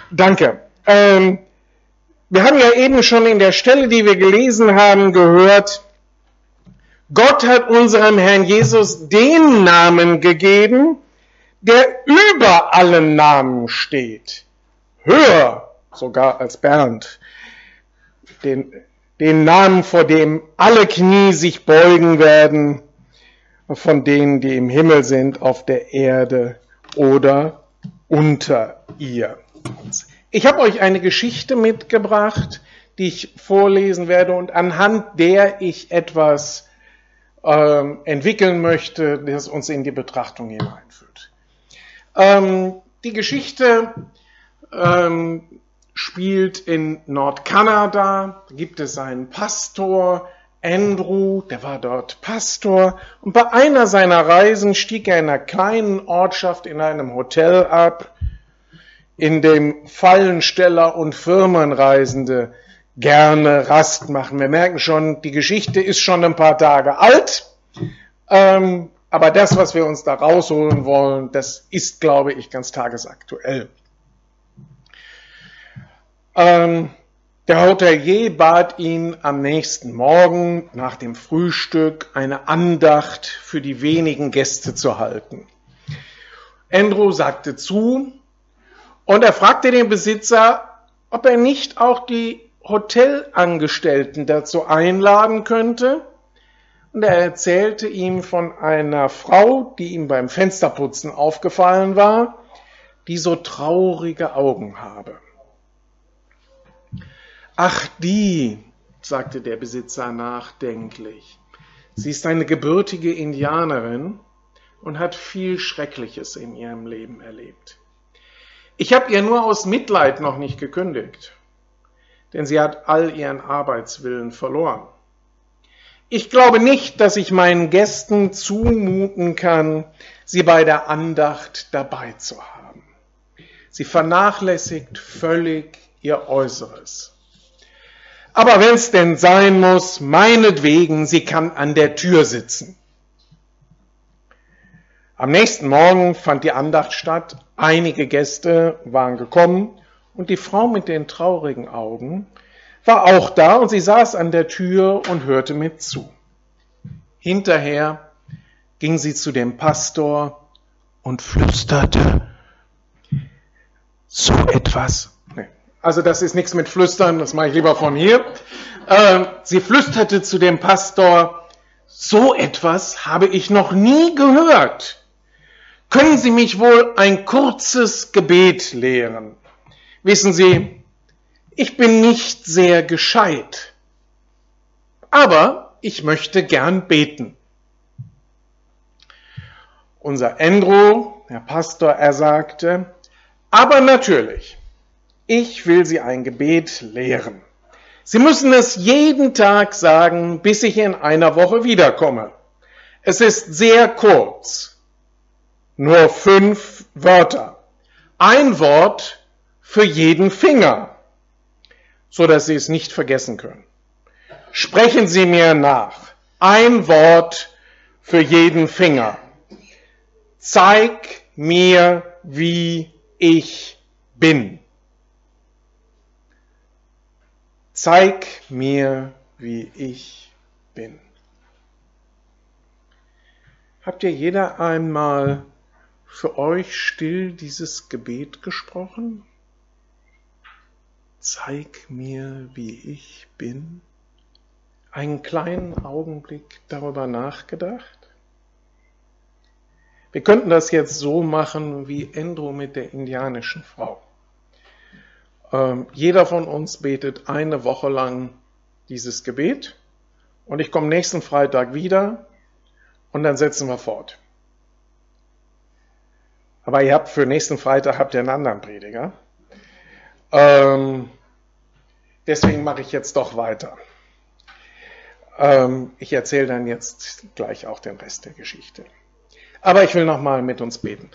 Danke. Wir haben ja eben schon in der Stelle, die wir gelesen haben, gehört, Gott hat unserem Herrn Jesus den Namen gegeben, der über allen Namen steht. Höher sogar als Bernd. Den Namen, vor dem alle Knie sich beugen werden, von denen, die im Himmel sind, auf der Erde oder unter ihr. Ich habe euch eine Geschichte mitgebracht, die ich vorlesen werde und anhand der ich etwas entwickeln möchte, das uns in die Betrachtung hineinführt. Die Geschichte spielt in Nordkanada. Da gibt es einen Pastor, Andrew, der war dort Pastor. Und bei einer seiner Reisen stieg er in einer kleinen Ortschaft in einem Hotel ab, in dem Fallensteller und Firmenreisende gerne Rast machen. Wir merken schon, die Geschichte ist schon ein paar Tage alt, aber das, was wir uns da rausholen wollen, das ist, glaube ich, ganz tagesaktuell. Der Hotelier bat ihn am nächsten Morgen nach dem Frühstück eine Andacht für die wenigen Gäste zu halten. Andrew sagte zu und er fragte den Besitzer, ob er nicht auch die Hotelangestellten dazu einladen könnte. Und er erzählte ihm von einer Frau, die ihm beim Fensterputzen aufgefallen war, die so traurige Augen habe. Ach, die, sagte der Besitzer nachdenklich. Sie ist eine gebürtige Indianerin und hat viel Schreckliches in ihrem Leben erlebt. Ich habe ihr nur aus Mitleid noch nicht gekündigt, denn sie hat all ihren Arbeitswillen verloren. Ich glaube nicht, dass ich meinen Gästen zumuten kann, sie bei der Andacht dabei zu haben. Sie vernachlässigt völlig ihr Äußeres. Aber wenn es denn sein muss, meinetwegen, sie kann an der Tür sitzen. Am nächsten Morgen fand die Andacht statt, einige Gäste waren gekommen und die Frau mit den traurigen Augen war auch da und sie saß an der Tür und hörte mit zu. Hinterher ging sie zu dem Pastor und flüsterte so etwas. Also das ist nichts mit Flüstern, das mache ich lieber von hier. Sie flüsterte zu dem Pastor, so etwas habe ich noch nie gehört. Können Sie mich wohl ein kurzes Gebet lehren? Wissen Sie, ich bin nicht sehr gescheit, aber ich möchte gern beten. Unser Andrew, der Pastor, er sagte, aber natürlich, ich will Sie ein Gebet lehren. Sie müssen es jeden Tag sagen, bis ich in einer Woche wiederkomme. Es ist sehr kurz. Nur 5 Wörter. Ein Wort für jeden Finger, so dass Sie es nicht vergessen können. Sprechen Sie mir nach. Ein Wort für jeden Finger. Zeig mir, wie ich bin. Zeig mir, wie ich bin. Habt ihr jeder einmal für euch still dieses Gebet gesprochen? Zeig mir, wie ich bin. Einen kleinen Augenblick darüber nachgedacht? Wir könnten das jetzt so machen wie Andrew mit der indianischen Frau. Jeder von uns betet eine Woche lang dieses Gebet und ich komme nächsten Freitag wieder und dann setzen wir fort. Aber für nächsten Freitag habt ihr einen anderen Prediger. Deswegen mache ich jetzt doch weiter. Ich erzähle dann jetzt gleich auch den Rest der Geschichte. Aber ich will nochmal mit uns beten.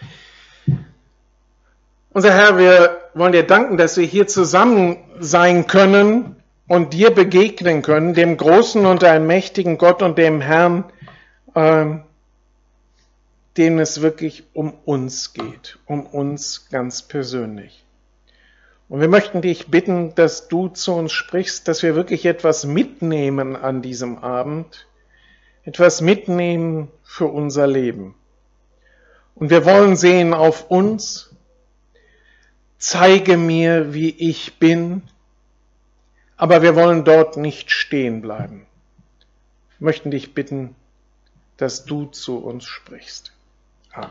Unser Herr, wir wollen dir danken, dass wir hier zusammen sein können und dir begegnen können, dem großen und allmächtigen Gott und dem Herrn, denen es wirklich um uns geht, um uns ganz persönlich. Und wir möchten dich bitten, dass du zu uns sprichst, dass wir wirklich etwas mitnehmen an diesem Abend, etwas mitnehmen für unser Leben. Und wir wollen sehen auf uns, zeige mir, wie ich bin, aber wir wollen dort nicht stehen bleiben. Wir möchten dich bitten, dass du zu uns sprichst. Amen.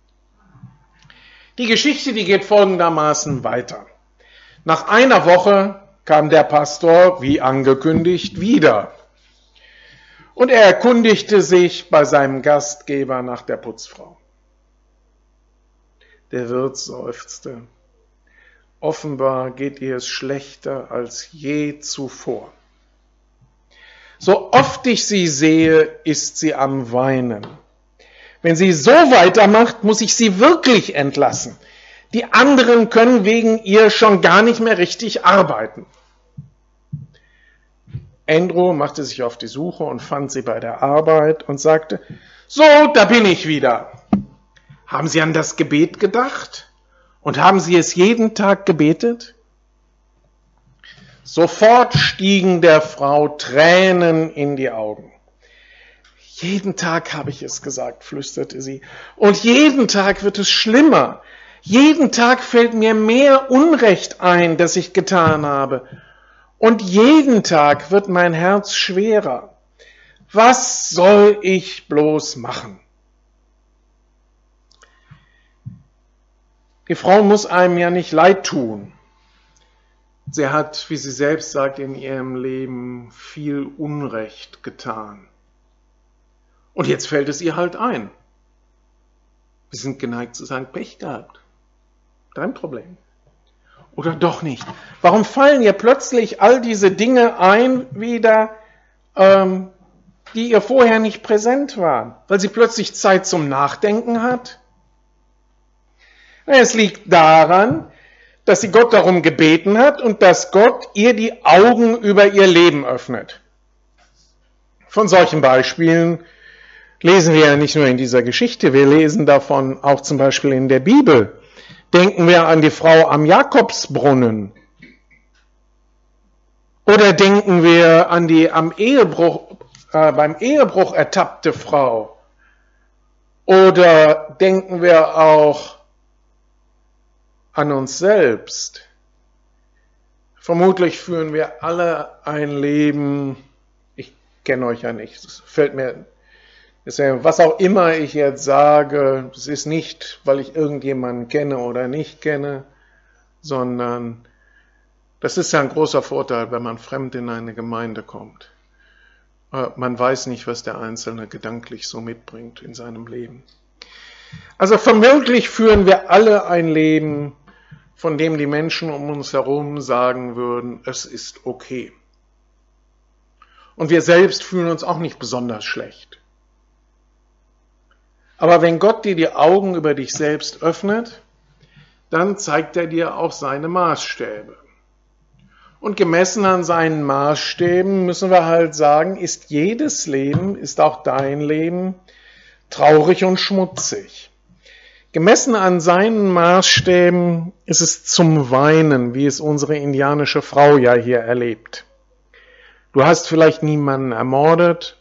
Die Geschichte, die geht folgendermaßen weiter. Nach einer Woche kam der Pastor, wie angekündigt, wieder. Und er erkundigte sich bei seinem Gastgeber nach der Putzfrau. Der Wirt seufzte. Offenbar geht ihr es schlechter als je zuvor. So oft ich sie sehe, ist sie am Weinen. Wenn sie so weitermacht, muss ich sie wirklich entlassen. Die anderen können wegen ihr schon gar nicht mehr richtig arbeiten. Andrew machte sich auf die Suche und fand sie bei der Arbeit und sagte, so, da bin ich wieder. Haben Sie an das Gebet gedacht? Und haben Sie es jeden Tag gebetet? Sofort stiegen der Frau Tränen in die Augen. Jeden Tag habe ich es gesagt, flüsterte sie. Und jeden Tag wird es schlimmer. Jeden Tag fällt mir mehr Unrecht ein, das ich getan habe. Und jeden Tag wird mein Herz schwerer. Was soll ich bloß machen? Die Frau muss einem ja nicht leid tun. Sie hat, wie sie selbst sagt, in ihrem Leben viel Unrecht getan. Und jetzt fällt es ihr halt ein. Wir sind geneigt zu sagen, Pech gehabt. Dein Problem. Oder doch nicht. Warum fallen ihr plötzlich all diese Dinge ein wieder, die ihr vorher nicht präsent waren? Weil sie plötzlich Zeit zum Nachdenken hat? Es liegt daran, dass sie Gott darum gebeten hat und dass Gott ihr die Augen über ihr Leben öffnet. Von solchen Beispielen lesen wir ja nicht nur in dieser Geschichte, wir lesen davon auch zum Beispiel in der Bibel. Denken wir an die Frau am Jakobsbrunnen. Oder denken wir an die beim Ehebruch ertappte Frau. Oder denken wir auch an uns selbst. Vermutlich führen wir alle ein Leben, ich kenne euch ja nicht, es fällt mir, was auch immer ich jetzt sage, das ist nicht, weil ich irgendjemanden kenne oder nicht kenne, sondern das ist ja ein großer Vorteil, wenn man fremd in eine Gemeinde kommt. Man weiß nicht, was der Einzelne gedanklich so mitbringt in seinem Leben. Also vermutlich führen wir alle ein Leben, von dem die Menschen um uns herum sagen würden, es ist okay. Und wir selbst fühlen uns auch nicht besonders schlecht. Aber wenn Gott dir die Augen über dich selbst öffnet, dann zeigt er dir auch seine Maßstäbe. Und gemessen an seinen Maßstäben müssen wir halt sagen, ist jedes Leben, ist auch dein Leben traurig und schmutzig. Gemessen an seinen Maßstäben ist es zum Weinen, wie es unsere indianische Frau ja hier erlebt. Du hast vielleicht niemanden ermordet,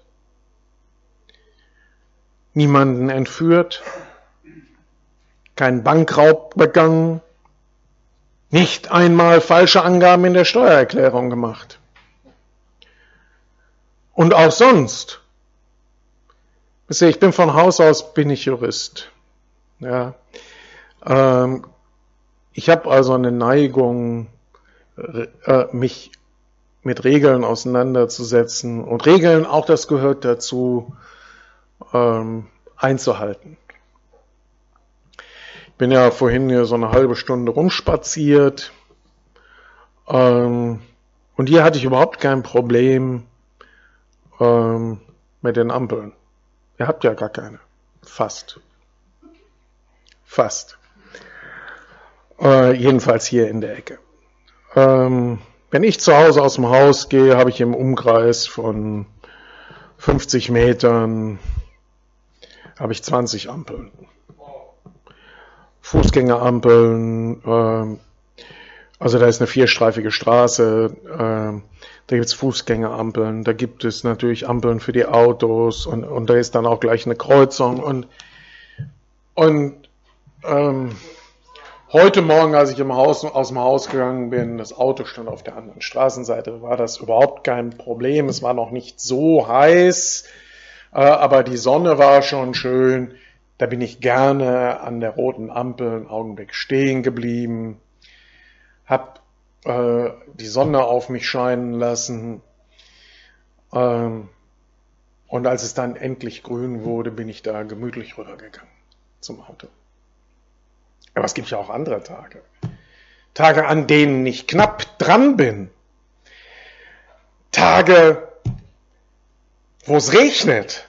niemanden entführt, keinen Bankraub begangen, nicht einmal falsche Angaben in der Steuererklärung gemacht. Und auch sonst. Ich bin von Haus aus, bin ich Jurist. Ja, ich habe also eine Neigung, mich mit Regeln auseinanderzusetzen und Regeln, auch das gehört dazu, einzuhalten. Ich bin ja vorhin hier so eine halbe Stunde rumspaziert und hier hatte ich überhaupt kein Problem mit den Ampeln. Ihr habt ja gar keine. Fast. Jedenfalls hier in der Ecke. Wenn ich zu Hause aus dem Haus gehe, habe ich im Umkreis von 50 Metern habe ich 20 Ampeln. Fußgängerampeln, Also da ist eine vierstreifige Straße, da gibt es Fußgängerampeln, da gibt es natürlich Ampeln für die Autos und da ist dann auch gleich eine Kreuzung. Und heute Morgen, als ich aus dem Haus gegangen bin, das Auto stand auf der anderen Straßenseite, war das überhaupt kein Problem. Es war noch nicht so heiß, aber die Sonne war schon schön. Da bin ich gerne an der roten Ampel einen Augenblick stehen geblieben, hab die Sonne auf mich scheinen lassen. Und als es dann endlich grün wurde, bin ich da gemütlich rübergegangen zum Auto. Aber es gibt ja auch andere Tage. Tage, an denen ich knapp dran bin. Tage, wo es regnet.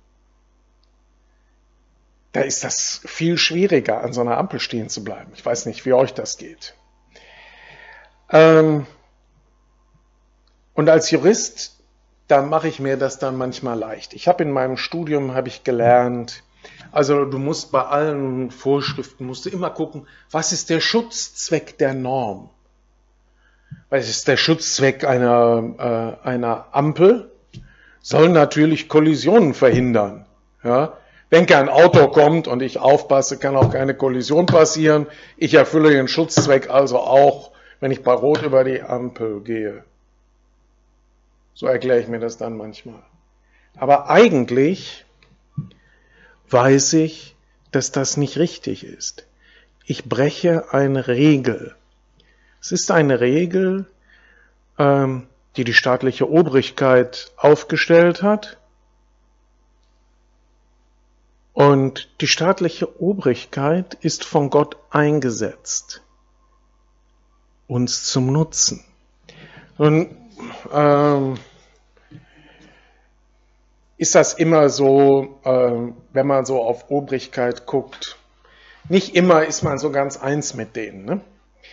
Da ist das viel schwieriger, an so einer Ampel stehen zu bleiben. Ich weiß nicht, wie euch das geht. Und als Jurist, da mache ich mir das dann manchmal leicht. Ich habe in meinem Studium gelernt, also du musst bei allen Vorschriften musst du immer gucken, was ist der Schutzzweck der Norm? Was ist der Schutzzweck einer Ampel? Soll natürlich Kollisionen verhindern. Ja? Wenn kein Auto kommt und ich aufpasse, kann auch keine Kollision passieren. Ich erfülle den Schutzzweck also auch, wenn ich bei Rot über die Ampel gehe. So erkläre ich mir das dann manchmal. Aber eigentlich weiß ich, dass das nicht richtig ist. Ich breche eine Regel. Es ist eine Regel, die die staatliche Obrigkeit aufgestellt hat. Und die staatliche Obrigkeit ist von Gott eingesetzt, uns zum Nutzen. Nun ist das immer so, wenn man so auf Obrigkeit guckt, nicht immer ist man so ganz eins mit denen. Ne?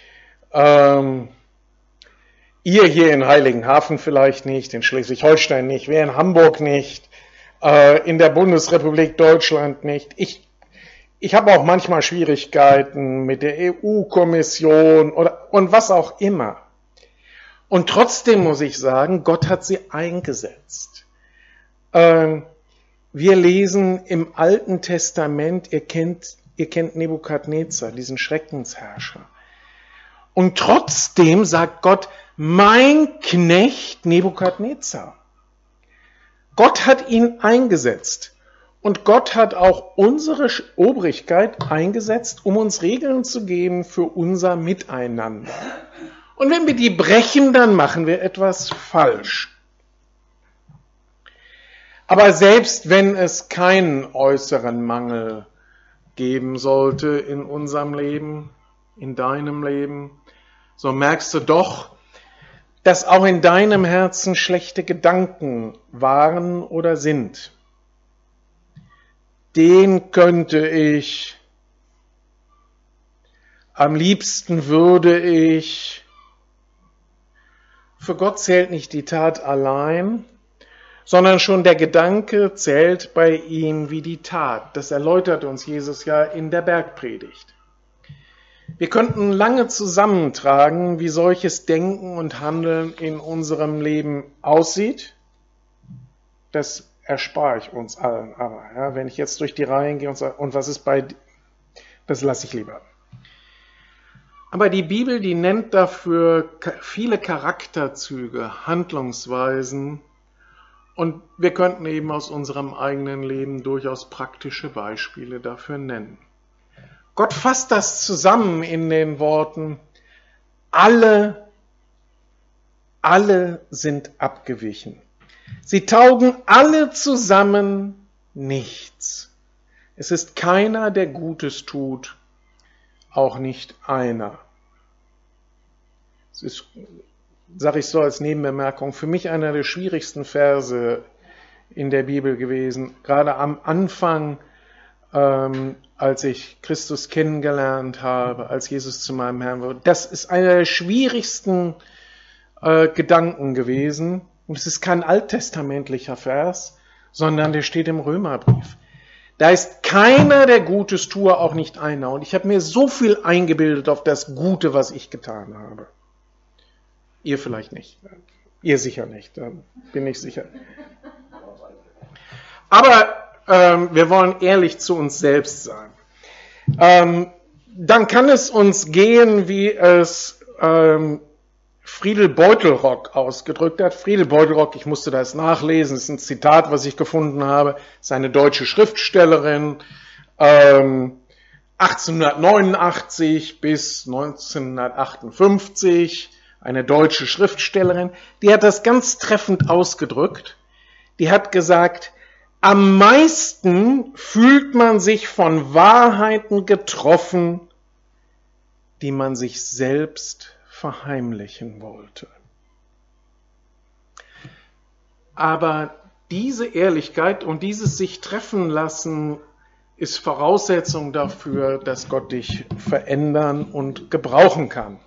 Ihr hier in Heiligenhafen vielleicht nicht, in Schleswig-Holstein nicht, wir in Hamburg nicht, in der Bundesrepublik Deutschland nicht. Ich habe auch manchmal Schwierigkeiten mit der EU-Kommission und was auch immer. Und trotzdem muss ich sagen, Gott hat sie eingesetzt. Wir lesen im Alten Testament, ihr kennt Nebukadnezar, diesen Schreckensherrscher. Und trotzdem sagt Gott, mein Knecht Nebukadnezar. Gott hat ihn eingesetzt. Und Gott hat auch unsere Obrigkeit eingesetzt, um uns Regeln zu geben für unser Miteinander. Und wenn wir die brechen, dann machen wir etwas falsch. Aber selbst wenn es keinen äußeren Mangel geben sollte in unserem Leben, in deinem Leben, so merkst du doch, dass auch in deinem Herzen schlechte Gedanken waren oder sind. Den könnte ich, am liebsten würde ich. Für Gott zählt nicht die Tat allein, sondern schon der Gedanke zählt bei ihm wie die Tat. Das erläutert uns Jesus ja in der Bergpredigt. Wir könnten lange zusammentragen, wie solches Denken und Handeln in unserem Leben aussieht. Das erspare ich uns allen. Aber ja, wenn ich jetzt durch die Reihen gehe und sage, und was ist das lasse ich lieber. Aber die Bibel, die nennt dafür viele Charakterzüge, Handlungsweisen. Und wir könnten eben aus unserem eigenen Leben durchaus praktische Beispiele dafür nennen. Gott fasst das zusammen in den Worten, alle sind abgewichen. Sie taugen alle zusammen nichts. Es ist keiner, der Gutes tut, auch nicht einer. Es ist, sage ich so als Nebenbemerkung, für mich einer der schwierigsten Verse in der Bibel gewesen. Gerade am Anfang, als ich Christus kennengelernt habe, als Jesus zu meinem Herrn wurde. Das ist einer der schwierigsten Gedanken gewesen. Und es ist kein alttestamentlicher Vers, sondern der steht im Römerbrief. Da ist keiner, der Gutes tue, auch nicht einer. Und ich habe mir so viel eingebildet auf das Gute, was ich getan habe. Ihr vielleicht nicht. Ihr sicher nicht, da bin ich sicher. Aber wir wollen ehrlich zu uns selbst sein. Dann kann es uns gehen, wie es Friedel Beutelrock ausgedrückt hat. Friedel Beutelrock, ich musste das nachlesen, das ist ein Zitat, was ich gefunden habe, ist eine deutsche Schriftstellerin, 1889 bis 1958, eine deutsche Schriftstellerin, die hat das ganz treffend ausgedrückt. Die hat gesagt, am meisten fühlt man sich von Wahrheiten getroffen, die man sich selbst verheimlichen wollte. Aber diese Ehrlichkeit und dieses sich treffen lassen ist Voraussetzung dafür, dass Gott dich verändern und gebrauchen kann.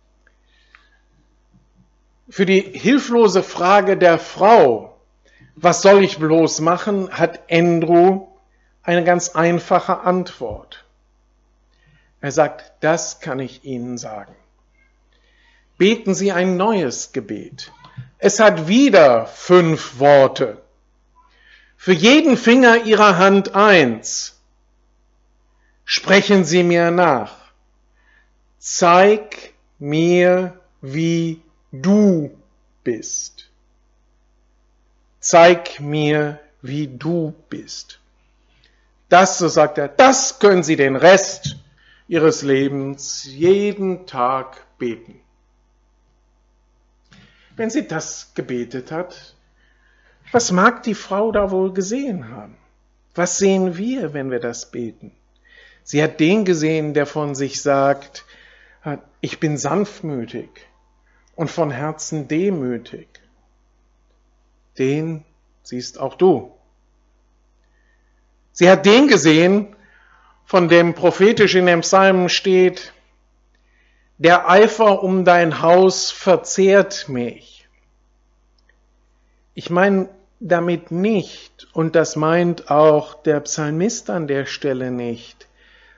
Für die hilflose Frage der Frau, was soll ich bloß machen, hat Andrew eine ganz einfache Antwort. Er sagt, das kann ich Ihnen sagen. Beten Sie ein neues Gebet. Es hat wieder 5 Worte. Für jeden Finger Ihrer Hand 1. Sprechen Sie mir nach. Zeig mir, wie du bist. Zeig mir, wie du bist. Das, so sagt er, das können Sie den Rest Ihres Lebens jeden Tag beten. Wenn sie das gebetet hat, was mag die Frau da wohl gesehen haben? Was sehen wir, wenn wir das beten? Sie hat den gesehen, der von sich sagt, ich bin sanftmütig und von Herzen demütig. Den siehst auch du. Sie hat den gesehen, von dem prophetisch in dem Psalm steht, der Eifer um dein Haus verzehrt mich. Ich meine damit nicht, und das meint auch der Psalmist an der Stelle nicht,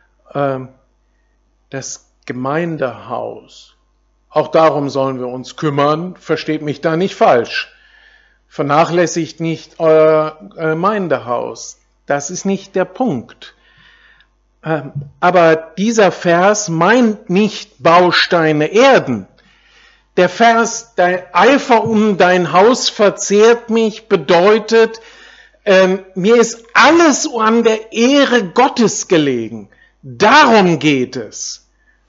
das Gemeindehaus. Auch darum sollen wir uns kümmern, versteht mich da nicht falsch. Vernachlässigt nicht euer Gemeindehaus. Das ist nicht der Punkt. Aber dieser Vers meint nicht Bausteine Erden. Der Vers, dein Eifer um dein Haus verzehrt mich, bedeutet, mir ist alles an der Ehre Gottes gelegen. Darum geht es.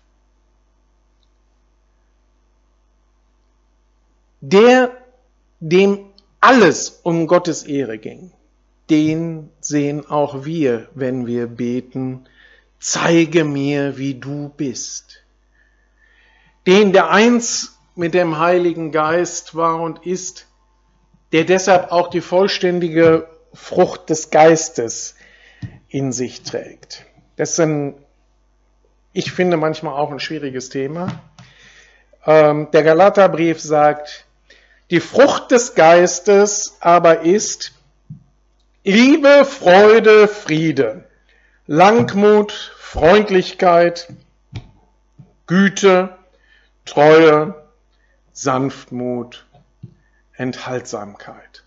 Der, dem alles um Gottes Ehre ging, den sehen auch wir, wenn wir beten, zeige mir, wie du bist. Den, der eins mit dem Heiligen Geist war und ist, der deshalb auch die vollständige Frucht des Geistes in sich trägt. Das ist ich finde manchmal auch ein schwieriges Thema. Der Galaterbrief sagt, die Frucht des Geistes aber ist Liebe, Freude, Friede, Langmut, Freundlichkeit, Güte, Treue, Sanftmut, Enthaltsamkeit.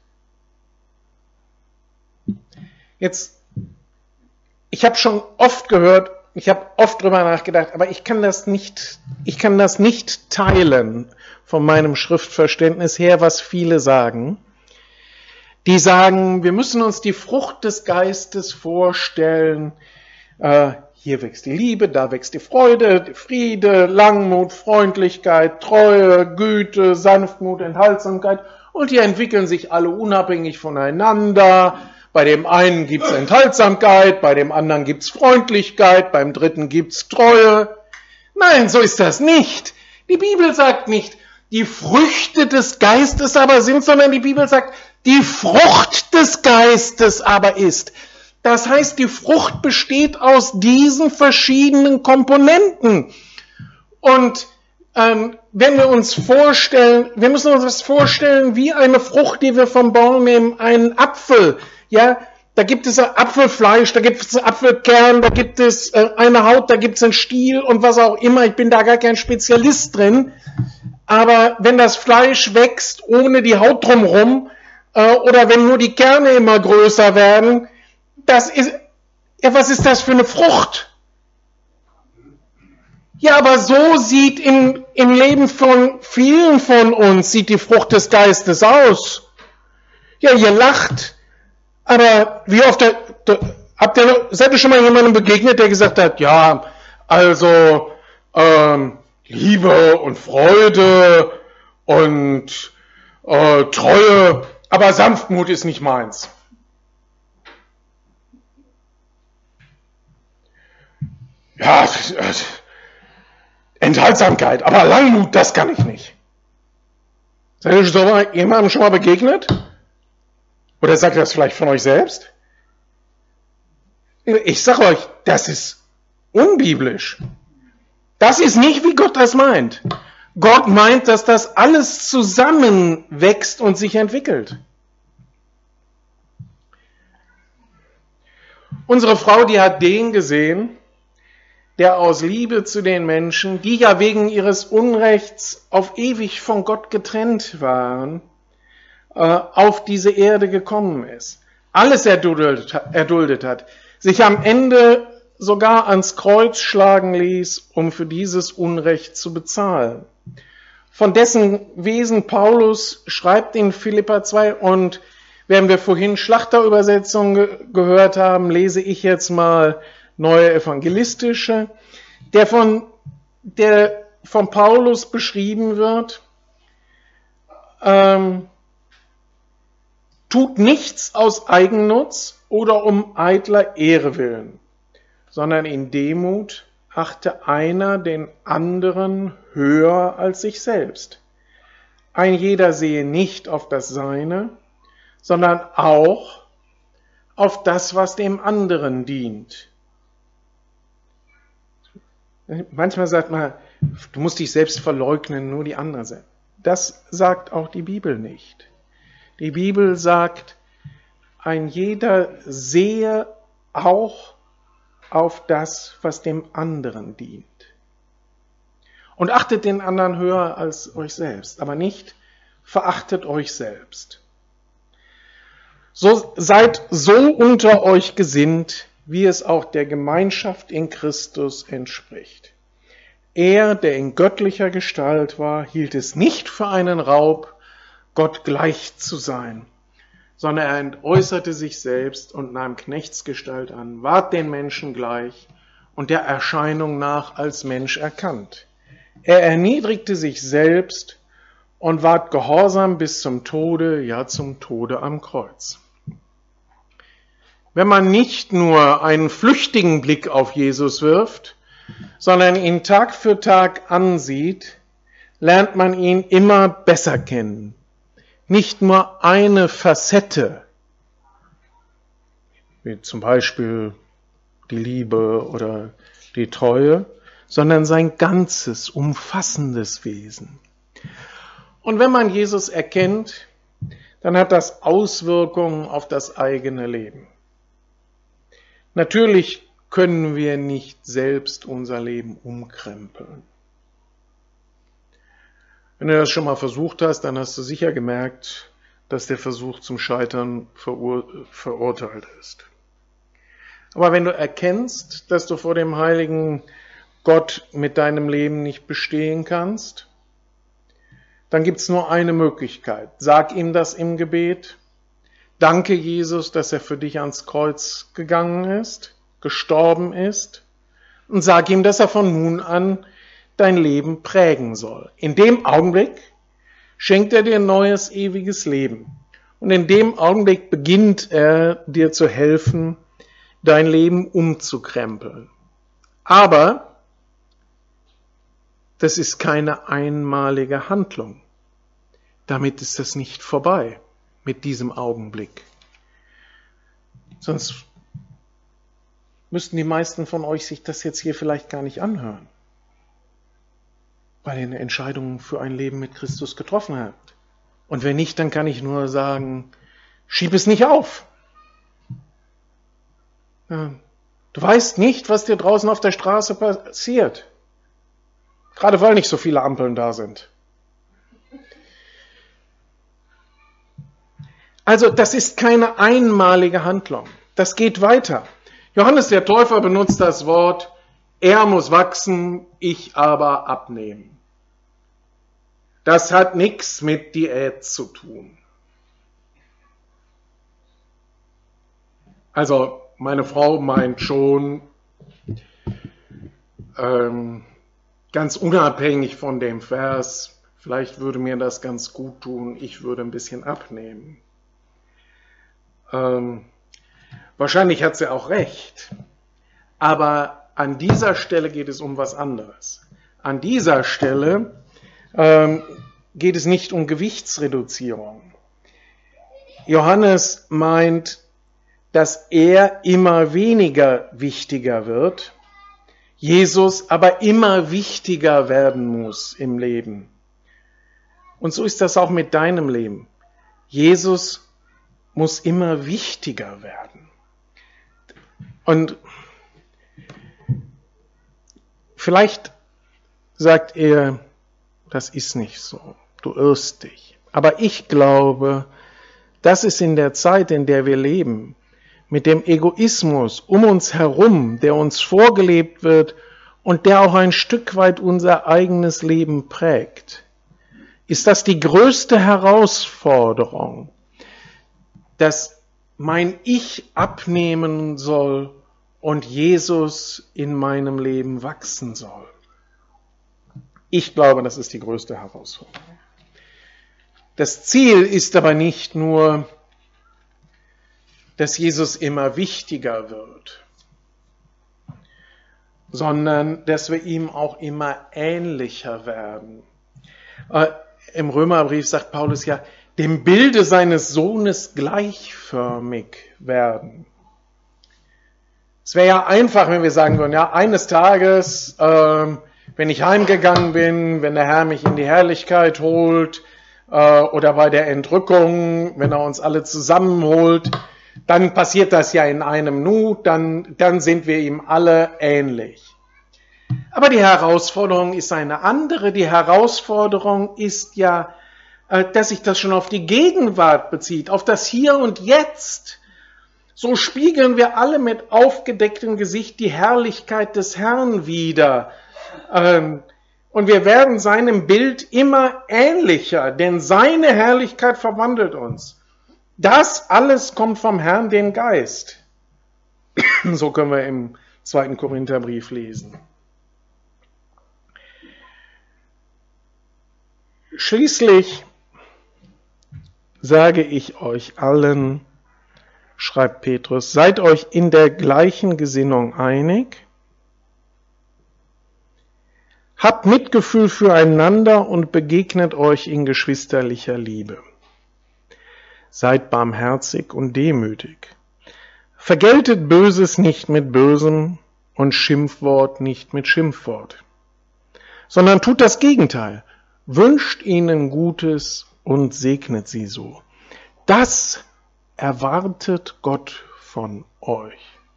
Jetzt, ich habe schon oft gehört, ich habe oft drüber nachgedacht, aber ich kann das nicht teilen von meinem Schriftverständnis her, was viele sagen. Die sagen, wir müssen uns die Frucht des Geistes vorstellen. Hier wächst die Liebe, da wächst die Freude, die Friede, Langmut, Freundlichkeit, Treue, Güte, Sanftmut, Enthaltsamkeit. Und die entwickeln sich alle unabhängig voneinander. Bei dem einen gibt's Enthaltsamkeit, bei dem anderen gibt's Freundlichkeit, beim dritten gibt's Treue. Nein, so ist das nicht. Die Bibel sagt nicht, die Früchte des Geistes aber sind, sondern die Bibel sagt, die Frucht des Geistes aber ist. Das heißt, die Frucht besteht aus diesen verschiedenen Komponenten. Und wenn wir uns vorstellen, wir müssen uns das vorstellen wie eine Frucht, die wir vom Baum nehmen, einen Apfel. Ja, Da gibt es Apfelfleisch, da gibt es Apfelkern, da gibt es eine Haut, da gibt es einen Stiel und was auch immer. Ich bin da gar kein Spezialist drin. Aber wenn das Fleisch wächst ohne die Haut drumherum oder wenn nur die Kerne immer größer werden, was ist das für eine Frucht? Ja, aber so sieht im Leben von vielen von uns, sieht die Frucht des Geistes aus. Ja, ihr lacht, aber wie oft seid ihr schon mal jemandem begegnet, der gesagt hat, ja, also Liebe und Freude und Treue, aber Sanftmut ist nicht meins. Ja, Enthaltsamkeit, aber Langmut, das kann ich nicht. Seid ihr so jemandem schon mal begegnet? Oder sagt ihr das vielleicht von euch selbst? Ich sage euch, das ist unbiblisch. Das ist nicht, wie Gott das meint. Gott meint, dass das alles zusammenwächst und sich entwickelt. Unsere Frau, die hat den gesehen, der aus Liebe zu den Menschen, die ja wegen ihres Unrechts auf ewig von Gott getrennt waren, auf diese Erde gekommen ist. Alles erduldet hat, sich am Ende sogar ans Kreuz schlagen ließ, um für dieses Unrecht zu bezahlen. Von dessen Wesen Paulus schreibt in Philipper 2 und während wir vorhin Schlachterübersetzung gehört haben, lese ich jetzt mal Neue Evangelistische, der von Paulus beschrieben wird, tut nichts aus Eigennutz oder um eitler Ehre willen, sondern in Demut achte einer den anderen höher als sich selbst. Ein jeder sehe nicht auf das Seine, sondern auch auf das, was dem anderen dient. Manchmal sagt man, du musst dich selbst verleugnen, nur die anderen sind. Das sagt auch die Bibel nicht. Die Bibel sagt, ein jeder sehe auch auf das, was dem anderen dient. Und achtet den anderen höher als euch selbst, aber nicht verachtet euch selbst. So seid so unter euch gesinnt, wie es auch der Gemeinschaft in Christus entspricht. Er, der in göttlicher Gestalt war, hielt es nicht für einen Raub, Gott gleich zu sein, sondern er entäußerte sich selbst und nahm Knechtsgestalt an, ward den Menschen gleich und der Erscheinung nach als Mensch erkannt. Er erniedrigte sich selbst und ward gehorsam bis zum Tode, ja zum Tode am Kreuz. Wenn man nicht nur einen flüchtigen Blick auf Jesus wirft, sondern ihn Tag für Tag ansieht, lernt man ihn immer besser kennen. Nicht nur eine Facette, wie zum Beispiel die Liebe oder die Treue, sondern sein ganzes, umfassendes Wesen. Und wenn man Jesus erkennt, dann hat das Auswirkungen auf das eigene Leben. Natürlich können wir nicht selbst unser Leben umkrempeln. Wenn du das schon mal versucht hast, dann hast du sicher gemerkt, dass der Versuch zum Scheitern verurteilt ist. Aber wenn du erkennst, dass du vor dem heiligen Gott mit deinem Leben nicht bestehen kannst, dann gibt es nur eine Möglichkeit. Sag ihm das im Gebet. Danke Jesus, dass er für dich ans Kreuz gegangen ist, gestorben ist, und sag ihm, dass er von nun an dein Leben prägen soll. In dem Augenblick schenkt er dir ein neues, ewiges Leben. Und in dem Augenblick beginnt er dir zu helfen, dein Leben umzukrempeln. Aber das ist keine einmalige Handlung. Damit ist das nicht vorbei mit diesem Augenblick. Sonst müssten die meisten von euch sich das jetzt hier vielleicht gar nicht anhören, weil ihr eine Entscheidung für ein Leben mit Christus getroffen habt. Und wenn nicht, dann kann ich nur sagen, schieb es nicht auf. Du weißt nicht, was dir draußen auf der Straße passiert. Gerade weil nicht so viele Ampeln da sind. Also das ist keine einmalige Handlung. Das geht weiter. Johannes der Täufer benutzt das Wort, er muss wachsen, ich aber abnehmen. Das hat nichts mit Diät zu tun. Also meine Frau meint schon, ganz unabhängig von dem Vers, vielleicht würde mir das ganz gut tun, ich würde ein bisschen abnehmen. Wahrscheinlich hat sie auch recht, aber an dieser Stelle geht es um was anderes. An dieser Stelle geht es nicht um Gewichtsreduzierung. Johannes meint, dass er immer weniger wichtiger wird, Jesus aber immer wichtiger werden muss im Leben. Und so ist das auch mit deinem Leben. Jesus muss immer wichtiger werden. Und vielleicht sagt er, das ist nicht so, du irrst dich. Aber ich glaube, das ist in der Zeit, in der wir leben, mit dem Egoismus um uns herum, der uns vorgelebt wird und der auch ein Stück weit unser eigenes Leben prägt, ist das die größte Herausforderung, dass mein Ich abnehmen soll und Jesus in meinem Leben wachsen soll. Ich glaube, das ist die größte Herausforderung. Das Ziel ist aber nicht nur, dass Jesus immer wichtiger wird, sondern dass wir ihm auch immer ähnlicher werden. Im Römerbrief sagt Paulus ja, dem Bilde seines Sohnes gleichförmig werden. Es wäre ja einfach, wenn wir sagen würden, ja, eines Tages, wenn ich heimgegangen bin, wenn der Herr mich in die Herrlichkeit holt, oder bei der Entrückung, wenn er uns alle zusammenholt, dann passiert das ja in einem Nu, dann sind wir ihm alle ähnlich. Aber die Herausforderung ist eine andere. Die Herausforderung ist ja, dass sich das schon auf die Gegenwart bezieht, auf das Hier und Jetzt. So spiegeln wir alle mit aufgedecktem Gesicht die Herrlichkeit des Herrn wider. Und wir werden seinem Bild immer ähnlicher, denn seine Herrlichkeit verwandelt uns. Das alles kommt vom Herrn, dem Geist. So können wir im 2. Korintherbrief lesen. Schließlich sage ich euch allen, schreibt Petrus, seid euch in der gleichen Gesinnung einig, habt Mitgefühl füreinander und begegnet euch in geschwisterlicher Liebe. Seid barmherzig und demütig. Vergeltet Böses nicht mit Bösem und Schimpfwort nicht mit Schimpfwort, sondern tut das Gegenteil. Wünscht ihnen Gutes und segnet sie so. Das erwartet Gott von euch.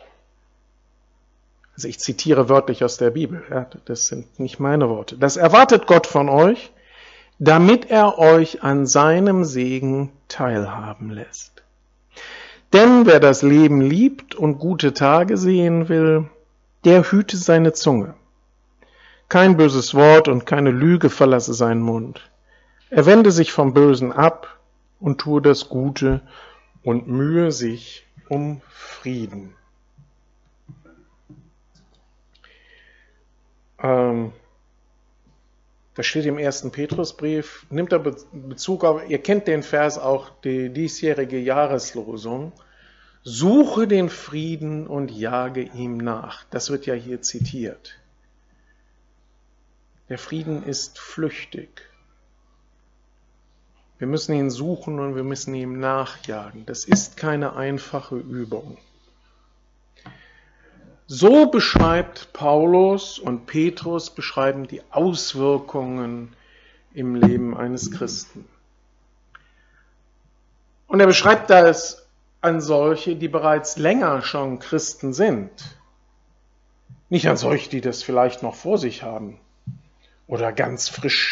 Also ich zitiere wörtlich aus der Bibel, ja, das sind nicht meine Worte. Das erwartet Gott von euch, damit er euch an seinem Segen teilhaben lässt. Denn wer das Leben liebt und gute Tage sehen will, der hüte seine Zunge. Kein böses Wort und keine Lüge verlasse seinen Mund. Er wende sich vom Bösen ab und tue das Gute und mühe sich um Frieden. Das steht im 1. Petrusbrief, nimmt er Bezug auf, ihr kennt den Vers auch, die diesjährige Jahreslosung, suche den Frieden und jage ihm nach. Das wird ja hier zitiert. Der Frieden ist flüchtig. Wir müssen ihn suchen und wir müssen ihm nachjagen. Das ist keine einfache Übung. So beschreibt Paulus und Petrus beschreiben die Auswirkungen im Leben eines Christen. Und er beschreibt das an solche, die bereits länger schon Christen sind. Nicht an solche, die das vielleicht noch vor sich haben oder ganz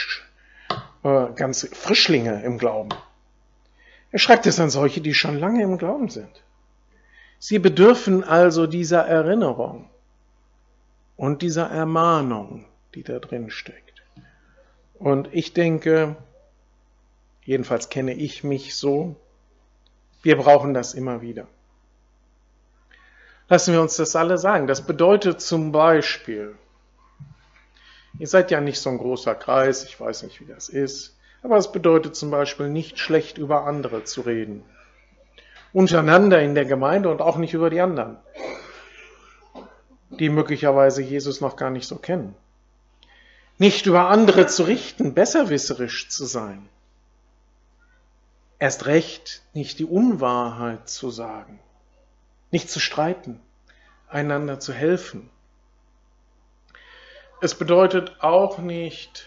Frischlinge im Glauben. Er schreibt es an solche, die schon lange im Glauben sind. Sie bedürfen also dieser Erinnerung und dieser Ermahnung, die da drin steckt. Und ich denke, jedenfalls kenne ich mich so, wir brauchen das immer wieder. Lassen wir uns das alle sagen. Das bedeutet zum Beispiel, ihr seid ja nicht so ein großer Kreis, ich weiß nicht, wie das ist, aber es bedeutet zum Beispiel, nicht schlecht über andere zu reden. Untereinander in der Gemeinde und auch nicht über die anderen, die möglicherweise Jesus noch gar nicht so kennen. Nicht über andere zu richten, besserwisserisch zu sein. Erst recht nicht die Unwahrheit zu sagen, nicht zu streiten, einander zu helfen. Es bedeutet auch nicht,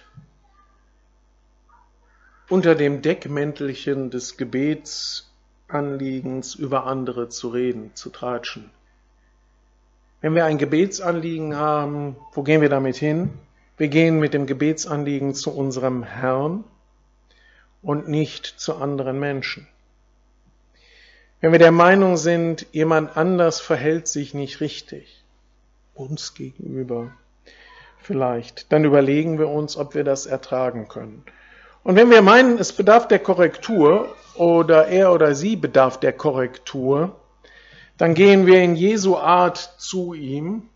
unter dem Deckmäntelchen des Gebetsanliegens über andere zu reden, zu tratschen. Wenn wir ein Gebetsanliegen haben, wo gehen wir damit hin? Wir gehen mit dem Gebetsanliegen zu unserem Herrn und nicht zu anderen Menschen. Wenn wir der Meinung sind, jemand anders verhält sich nicht richtig, uns gegenüber vielleicht, dann überlegen wir uns, ob wir das ertragen können. Und wenn wir meinen, es bedarf der Korrektur oder er oder sie bedarf der Korrektur, dann gehen wir in Jesu Art zu ihm.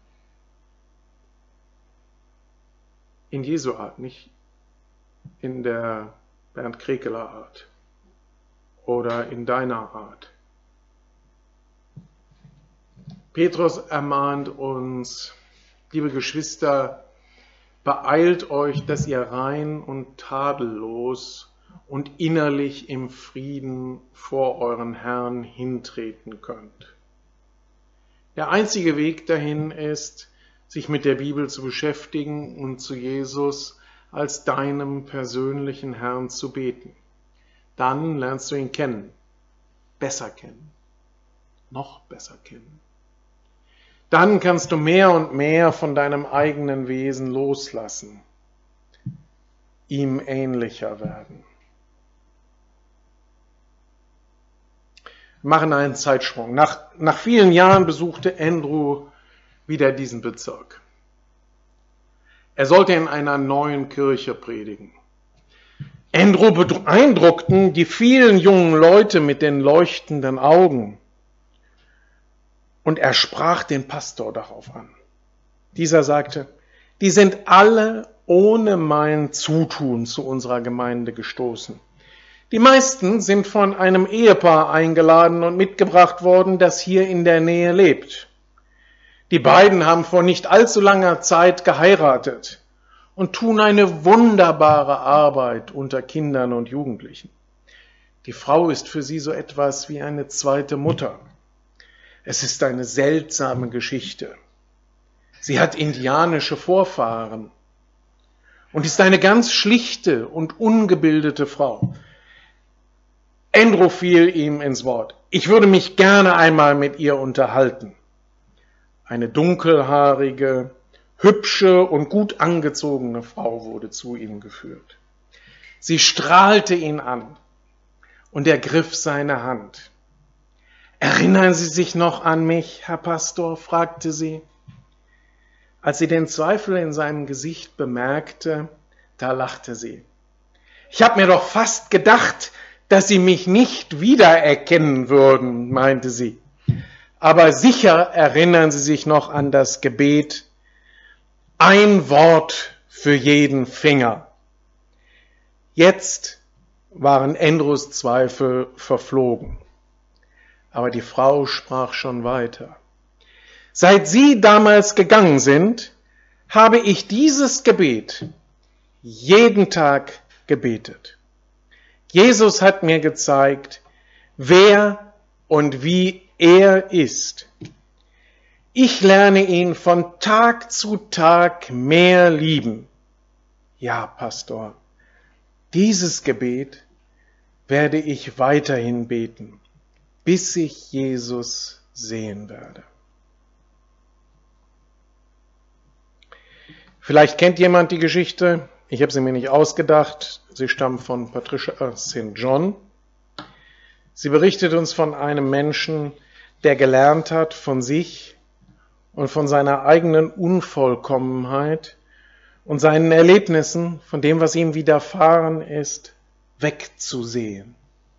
In Jesu Art, nicht in der Bernd Krekeler Art oder in deiner Art. Petrus ermahnt uns, liebe Geschwister, beeilt euch, dass ihr rein und tadellos und innerlich im Frieden vor euren Herrn hintreten könnt. Der einzige Weg dahin ist, sich mit der Bibel zu beschäftigen und zu Jesus als deinem persönlichen Herrn zu beten. Dann lernst du ihn kennen, besser kennen, noch besser kennen. Dann kannst du mehr und mehr von deinem eigenen Wesen loslassen, ihm ähnlicher werden. Wir machen einen Zeitsprung. Nach vielen Jahren besuchte Andrew wieder diesen Bezirk. Er sollte in einer neuen Kirche predigen. Andrew beeindruckten die vielen jungen Leute mit den leuchtenden Augen. Und er sprach den Pastor darauf an. Dieser sagte, die sind alle ohne mein Zutun zu unserer Gemeinde gestoßen. Die meisten sind von einem Ehepaar eingeladen und mitgebracht worden, das hier in der Nähe lebt. Die beiden haben vor nicht allzu langer Zeit geheiratet und tun eine wunderbare Arbeit unter Kindern und Jugendlichen. Die Frau ist für sie so etwas wie eine zweite Mutter. Es ist eine seltsame Geschichte. Sie hat indianische Vorfahren und ist eine ganz schlichte und ungebildete Frau. Andrew fiel ihm ins Wort. Ich würde mich gerne einmal mit ihr unterhalten. Eine dunkelhaarige, hübsche und gut angezogene Frau wurde zu ihm geführt. Sie strahlte ihn an und ergriff seine Hand. Erinnern Sie sich noch an mich, Herr Pastor? Fragte sie. Als sie den Zweifel in seinem Gesicht bemerkte, da lachte sie. Ich habe mir doch fast gedacht, dass Sie mich nicht wiedererkennen würden, meinte sie. Aber sicher erinnern Sie sich noch an das Gebet, ein Wort für jeden Finger. Jetzt waren Andrews Zweifel verflogen. Aber die Frau sprach schon weiter. Seit Sie damals gegangen sind, habe ich dieses Gebet jeden Tag gebetet. Jesus hat mir gezeigt, wer und wie er ist. Ich lerne ihn von Tag zu Tag mehr lieben. Ja, Pastor, dieses Gebet werde ich weiterhin beten, bis ich Jesus sehen werde. Vielleicht kennt jemand die Geschichte, ich habe sie mir nicht ausgedacht, sie stammt von Patricia St. John. Sie berichtet uns von einem Menschen, der gelernt hat, von sich und von seiner eigenen Unvollkommenheit und seinen Erlebnissen, von dem, was ihm widerfahren ist, wegzusehen.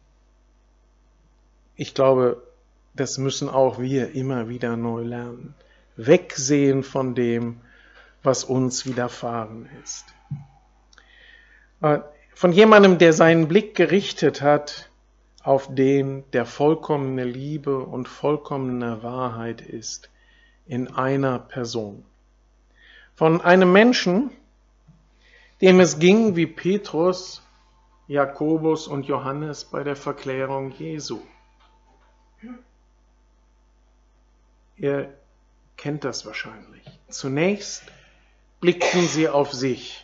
Ich glaube, das müssen auch wir immer wieder neu lernen. Wegsehen von dem, was uns widerfahren ist. Von jemandem, der seinen Blick gerichtet hat auf den, der vollkommene Liebe und vollkommene Wahrheit ist, in einer Person. Von einem Menschen, dem es ging wie Petrus, Jakobus und Johannes bei der Verklärung Jesu. Ihr kennt das wahrscheinlich. Zunächst blickten sie auf sich.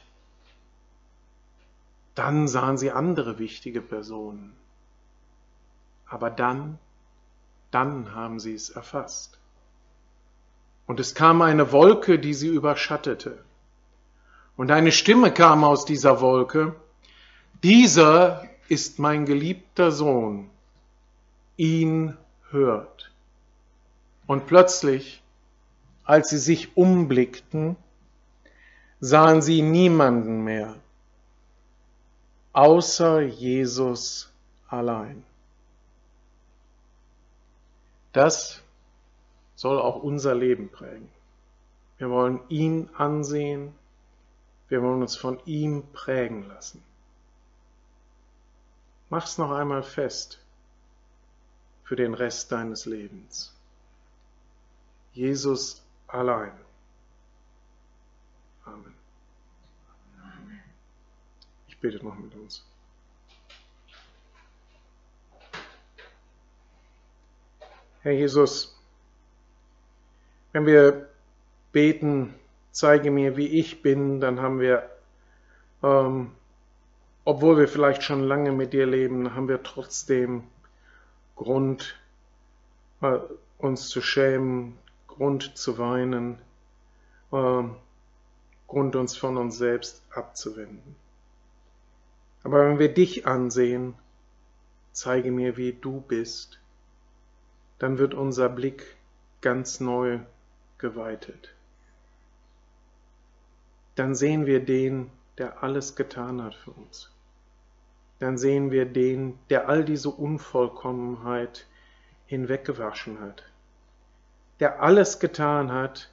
Dann sahen sie andere wichtige Personen. Aber dann haben sie es erfasst. Und es kam eine Wolke, die sie überschattete. Und eine Stimme kam aus dieser Wolke: Dieser ist mein geliebter Sohn, ihn hört. Und plötzlich, als sie sich umblickten, sahen sie niemanden mehr, außer Jesus allein. Das soll auch unser Leben prägen. Wir wollen ihn ansehen, wir wollen uns von ihm prägen lassen. Mach's noch einmal fest für den Rest deines Lebens. Jesus allein. Amen. Ich bete noch mit uns. Herr Jesus, wenn wir beten, zeige mir, wie ich bin, dann haben wir, obwohl wir vielleicht schon lange mit dir leben, haben wir trotzdem Grund, uns zu schämen, Grund zu weinen, Grund, uns von uns selbst abzuwenden. Aber wenn wir dich ansehen, zeige mir, wie du bist, dann wird unser Blick ganz neu geweitet. Dann sehen wir den, der alles getan hat für uns. Dann sehen wir den, der all diese Unvollkommenheit hinweggewaschen hat. Der alles getan hat,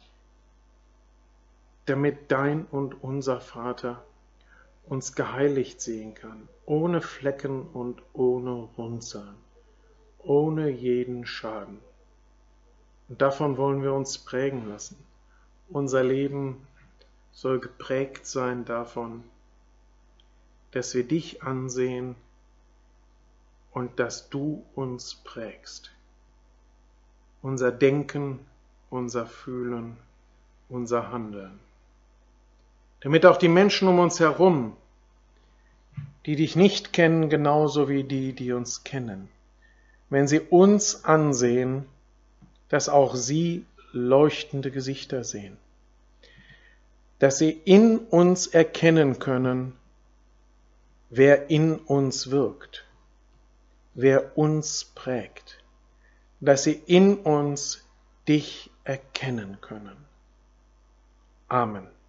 damit dein und unser Vater uns geheiligt sehen kann, ohne Flecken und ohne Runzeln, ohne jeden Schaden. Und davon wollen wir uns prägen lassen. Unser Leben soll geprägt sein davon, dass wir dich ansehen und dass du uns prägst. Unser Denken, unser Fühlen, unser Handeln. Damit auch die Menschen um uns herum, die dich nicht kennen, genauso wie die, die uns kennen, wenn sie uns ansehen, dass auch sie leuchtende Gesichter sehen. Dass sie in uns erkennen können, wer in uns wirkt, wer uns prägt. Dass sie in uns dich erkennen können. Amen.